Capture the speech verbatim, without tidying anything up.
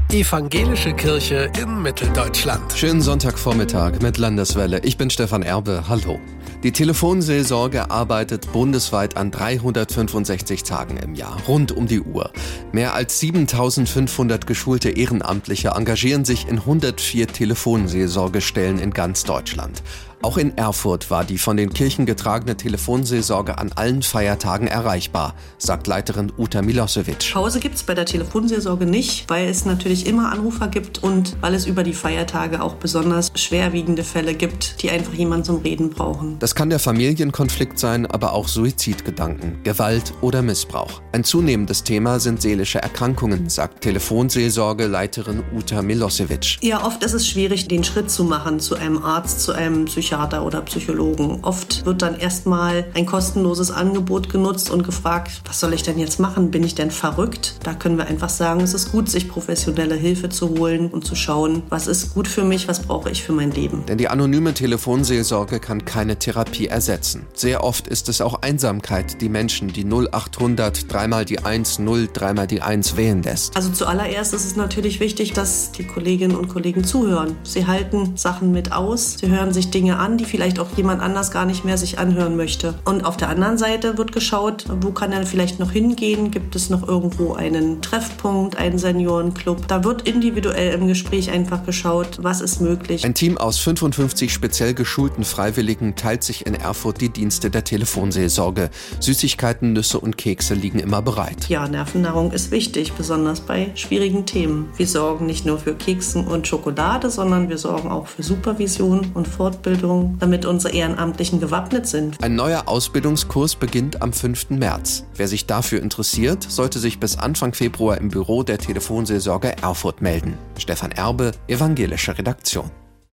Evangelische Kirche in Mitteldeutschland. Schönen Sonntagvormittag mit Landeswelle. Ich bin Stefan Erbe. Hallo. Die Telefonseelsorge arbeitet bundesweit an dreihundertfünfundsechzig Tagen im Jahr, rund um die Uhr. Mehr als siebentausendfünfhundert geschulte Ehrenamtliche engagieren sich in hundertvier Telefonseelsorgestellen in ganz Deutschland. Auch in Erfurt war die von den Kirchen getragene Telefonseelsorge an allen Feiertagen erreichbar, sagt Leiterin Uta Milosevic. Pause gibt es bei der Telefonseelsorge nicht, weil es natürlich immer Anrufer gibt und weil es über die Feiertage auch besonders schwerwiegende Fälle gibt, die einfach jemanden zum Reden brauchen. Das kann der Familienkonflikt sein, aber auch Suizidgedanken, Gewalt oder Missbrauch. Ein zunehmendes Thema sind seelische Erkrankungen, sagt Telefonseelsorge-Leiterin Uta Milosevic. Ja, oft ist es schwierig, den Schritt zu machen zu einem Arzt, zu einem Psychiater oder Psychologen. Oft wird dann erstmal ein kostenloses Angebot genutzt und gefragt, was soll ich denn jetzt machen? Bin ich denn verrückt? Da können wir einfach sagen, es ist gut, sich professionelle Hilfe zu holen und zu schauen, was ist gut für mich, was brauche ich für mein Leben. Denn die anonyme Telefonseelsorge kann keine Therapie ersetzen. Sehr oft ist es auch Einsamkeit, die Menschen, die null achthundert, dreimal die eins, null, dreimal die eins wählen lässt. Also zuallererst ist es natürlich wichtig, dass die Kolleginnen und Kollegen zuhören. Sie halten Sachen mit aus, sie hören sich Dinge an, die vielleicht auch jemand anders gar nicht mehr sich anhören möchte. Und auf der anderen Seite wird geschaut, wo kann er vielleicht noch hingehen? Gibt es noch irgendwo einen Treffpunkt, einen Seniorenclub? Da wird individuell im Gespräch einfach geschaut, was ist möglich. Ein Team aus fünfundfünfzig speziell geschulten Freiwilligen teilt sich in Erfurt die Dienste der Telefonseelsorge. Süßigkeiten, Nüsse und Kekse liegen immer bereit. Ja, Nervennahrung ist wichtig, besonders bei schwierigen Themen. Wir sorgen nicht nur für Keksen und Schokolade, sondern wir sorgen auch für Supervision und Fortbildung, damit unsere Ehrenamtlichen gewappnet sind. Ein neuer Ausbildungskurs beginnt am fünften März. Wer sich dafür interessiert, sollte sich bis Anfang Februar im Büro der Telefonseelsorge Erfurt melden. Stefan Erbe, Evangelische Redaktion.